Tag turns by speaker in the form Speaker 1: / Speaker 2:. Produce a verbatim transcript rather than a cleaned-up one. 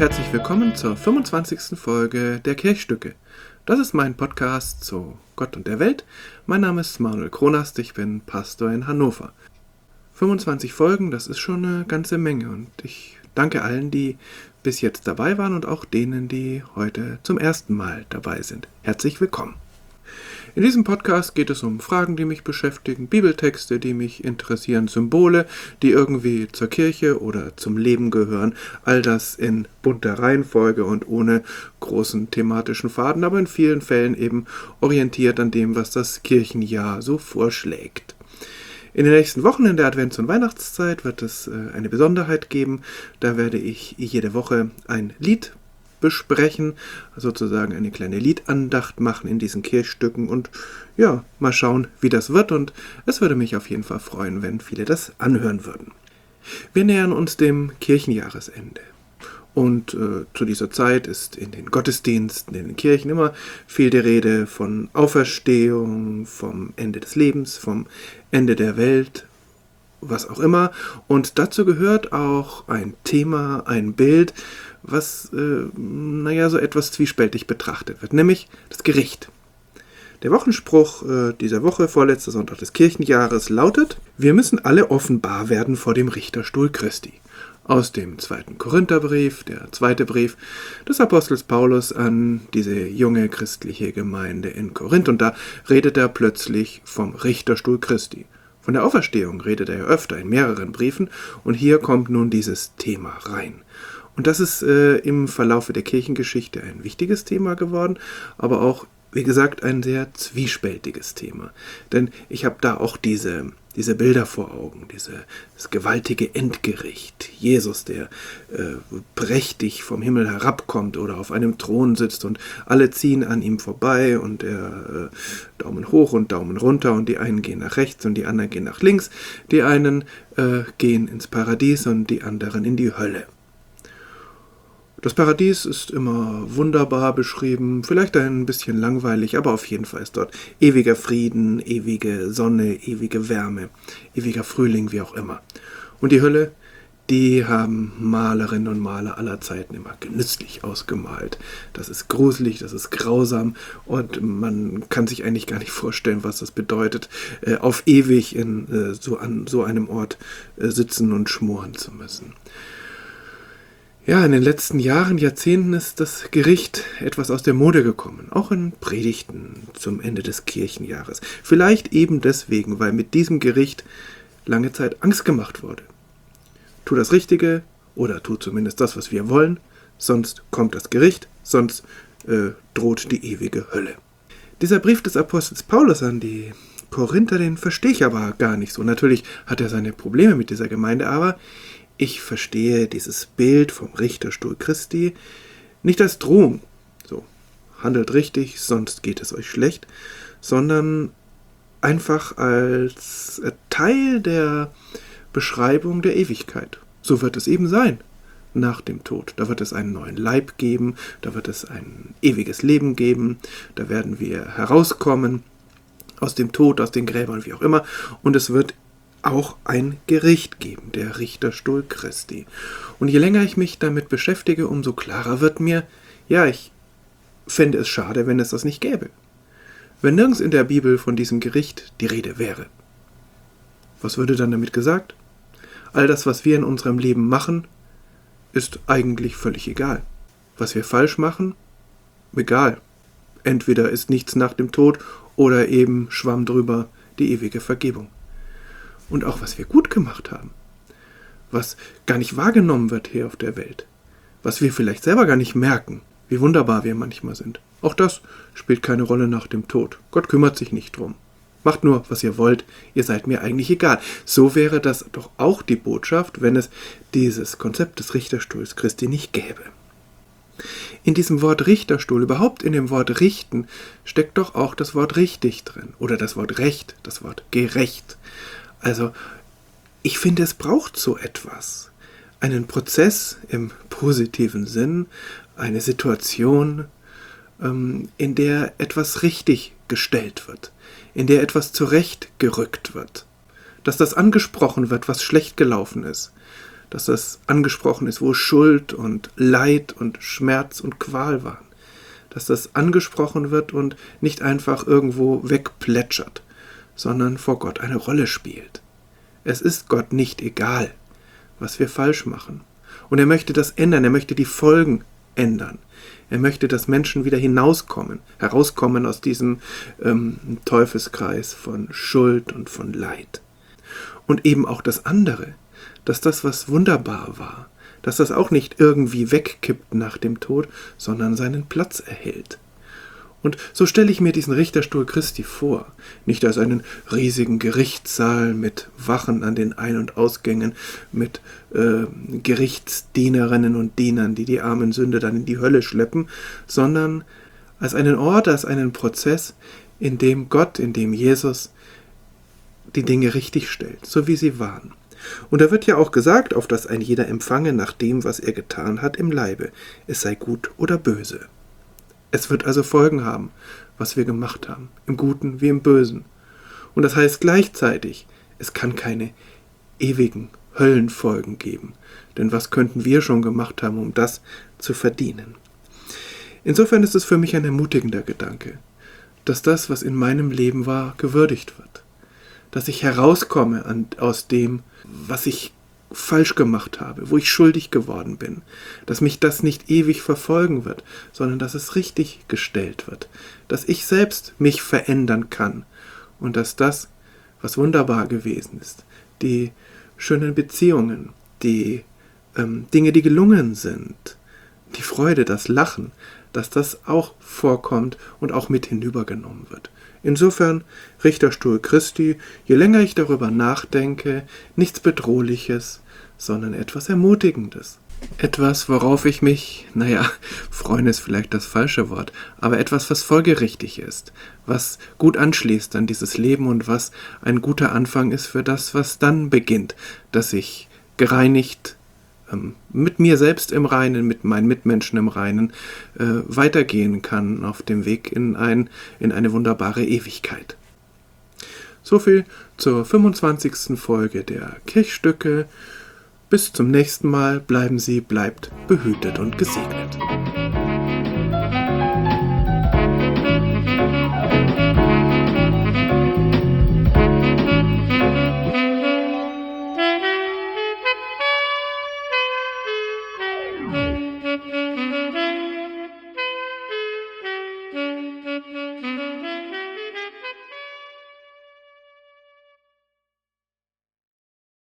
Speaker 1: herzlich willkommen zur fünfundzwanzigsten Folge der Kirchstücke. Das ist mein Podcast zu Gott und der Welt. Mein Name ist Manuel Kronast, ich bin Pastor in Hannover. fünfundzwanzig Folgen, das ist schon eine ganze Menge und ich danke allen, die bis jetzt dabei waren und auch denen, die heute zum ersten Mal dabei sind. Herzlich willkommen. In diesem Podcast geht es um Fragen, die mich beschäftigen, Bibeltexte, die mich interessieren, Symbole, die irgendwie zur Kirche oder zum Leben gehören. All das in bunter Reihenfolge und ohne großen thematischen Faden, aber in vielen Fällen eben orientiert an dem, was das Kirchenjahr so vorschlägt. In den nächsten Wochen in der Advents- und Weihnachtszeit wird es äh, eine Besonderheit geben. Da werde ich jede Woche ein Lied besprechen, sozusagen eine kleine Liedandacht machen in diesen Kirchstücken und ja, mal schauen, wie das wird, und es würde mich auf jeden Fall freuen, wenn viele das anhören würden. Wir nähern uns dem Kirchenjahresende. Und äh, zu dieser Zeit ist in den Gottesdiensten, in den Kirchen immer viel die Rede von Auferstehung, vom Ende des Lebens, vom Ende der Welt, was auch immer. Und dazu gehört auch ein Thema, ein Bild, was, äh, naja, so etwas zwiespältig betrachtet wird, nämlich das Gericht. Der Wochenspruch äh, dieser Woche, vorletzter Sonntag des Kirchenjahres, lautet: Wir müssen alle offenbar werden vor dem Richterstuhl Christi. Aus dem zweiten Korintherbrief, der zweite Brief des Apostels Paulus an diese junge christliche Gemeinde in Korinth. Und da redet er plötzlich vom Richterstuhl Christi. Von der Auferstehung redet er ja öfter in mehreren Briefen, und hier kommt nun dieses Thema rein. Und das ist äh, im Verlaufe der Kirchengeschichte ein wichtiges Thema geworden, aber auch, wie gesagt, ein sehr zwiespältiges Thema. Denn ich habe da auch diese, diese Bilder vor Augen, diese, das gewaltige Endgericht. Jesus, der äh, prächtig vom Himmel herabkommt oder auf einem Thron sitzt und alle ziehen an ihm vorbei und er äh, Daumen hoch und Daumen runter und die einen gehen nach rechts und die anderen gehen nach links. Die einen äh, gehen ins Paradies und die anderen in die Hölle. Das Paradies ist immer wunderbar beschrieben, vielleicht ein bisschen langweilig, aber auf jeden Fall ist dort ewiger Frieden, ewige Sonne, ewige Wärme, ewiger Frühling, wie auch immer. Und die Hölle, die haben Malerinnen und Maler aller Zeiten immer genüsslich ausgemalt. Das ist gruselig, das ist grausam und man kann sich eigentlich gar nicht vorstellen, was das bedeutet, äh, auf ewig in äh, so, an so einem Ort äh, sitzen und schmoren zu müssen. Ja, in den letzten Jahren, Jahrzehnten ist das Gericht etwas aus der Mode gekommen, auch in Predigten zum Ende des Kirchenjahres. Vielleicht eben deswegen, weil mit diesem Gericht lange Zeit Angst gemacht wurde. Tu das Richtige oder tu zumindest das, was wir wollen, sonst kommt das Gericht, sonst äh, droht die ewige Hölle. Dieser Brief des Apostels Paulus an die Korinther, den verstehe ich aber gar nicht so. Natürlich hat er seine Probleme mit dieser Gemeinde, aber ich verstehe dieses Bild vom Richterstuhl Christi nicht als Drohung, so, handelt richtig, sonst geht es euch schlecht, sondern einfach als Teil der Beschreibung der Ewigkeit. So wird es eben sein nach dem Tod. Da wird es einen neuen Leib geben, da wird es ein ewiges Leben geben, da werden wir herauskommen aus dem Tod, aus den Gräbern, wie auch immer, und es wird auch ein Gericht geben, der Richterstuhl Christi. Und je länger ich mich damit beschäftige, umso klarer wird mir, ja, ich fände es schade, wenn es das nicht gäbe. Wenn nirgends in der Bibel von diesem Gericht die Rede wäre. Was würde dann damit gesagt? All das, was wir in unserem Leben machen, ist eigentlich völlig egal. Was wir falsch machen? Egal. Entweder ist nichts nach dem Tod oder eben schwamm drüber die ewige Vergebung. Und auch was wir gut gemacht haben, was gar nicht wahrgenommen wird hier auf der Welt, was wir vielleicht selber gar nicht merken, wie wunderbar wir manchmal sind. Auch das spielt keine Rolle nach dem Tod. Gott kümmert sich nicht drum. Macht nur, was ihr wollt, ihr seid mir eigentlich egal. So wäre das doch auch die Botschaft, wenn es dieses Konzept des Richterstuhls Christi nicht gäbe. In diesem Wort Richterstuhl, überhaupt in dem Wort richten, steckt doch auch das Wort richtig drin. Oder das Wort Recht, das Wort gerecht. Also, ich finde, es braucht so etwas. Einen Prozess im positiven Sinn, eine Situation, ähm, in der etwas richtig gestellt wird, in der etwas zurechtgerückt wird. Dass das angesprochen wird, was schlecht gelaufen ist. dass das angesprochen ist, wo Schuld und Leid und Schmerz und Qual waren. Dass das angesprochen wird und nicht einfach irgendwo wegplätschert, sondern vor Gott eine Rolle spielt. Es ist Gott nicht egal, was wir falsch machen. Und er möchte das ändern, er möchte die Folgen ändern. Er möchte, dass Menschen wieder hinauskommen, herauskommen aus diesem ähm, Teufelskreis von Schuld und von Leid. Und eben auch das andere, dass das, was wunderbar war, dass das auch nicht irgendwie wegkippt nach dem Tod, sondern seinen Platz erhält. Und so stelle ich mir diesen Richterstuhl Christi vor, nicht als einen riesigen Gerichtssaal mit Wachen an den Ein- und Ausgängen, mit äh, Gerichtsdienerinnen und Dienern, die die armen Sünder dann in die Hölle schleppen, sondern als einen Ort, als einen Prozess, in dem Gott, in dem Jesus die Dinge richtig stellt, so wie sie waren. Und da wird ja auch gesagt, auf dass ein jeder empfange nach dem, was er getan hat im Leibe, es sei gut oder böse. Es wird also Folgen haben, was wir gemacht haben, im Guten wie im Bösen. Und das heißt gleichzeitig, es kann keine ewigen Höllenfolgen geben. Denn was könnten wir schon gemacht haben, um das zu verdienen? Insofern ist es für mich ein ermutigender Gedanke, dass das, was in meinem Leben war, gewürdigt wird. Dass ich herauskomme an, aus dem, was ich falsch gemacht habe, wo ich schuldig geworden bin, dass mich das nicht ewig verfolgen wird, sondern dass es richtig gestellt wird, dass ich selbst mich verändern kann und dass das, was wunderbar gewesen ist, die schönen Beziehungen, die ähm, Dinge, die gelungen sind, die Freude, das Lachen, dass das auch vorkommt und auch mit hinübergenommen wird. Insofern, Richterstuhl Christi, je länger ich darüber nachdenke, nichts Bedrohliches, sondern etwas Ermutigendes. Etwas, worauf ich mich, naja, freuen ist vielleicht das falsche Wort, aber etwas, was folgerichtig ist, was gut anschließt an dieses Leben und was ein guter Anfang ist für das, was dann beginnt, dass ich gereinigt, ähm, mit mir selbst im Reinen, mit meinen Mitmenschen im Reinen, äh, weitergehen kann auf dem Weg in, ein, in eine wunderbare Ewigkeit. So viel zur fünfundzwanzigsten Folge der Kirchstücke. Bis zum nächsten Mal, bleiben Sie, bleibt behütet und gesegnet.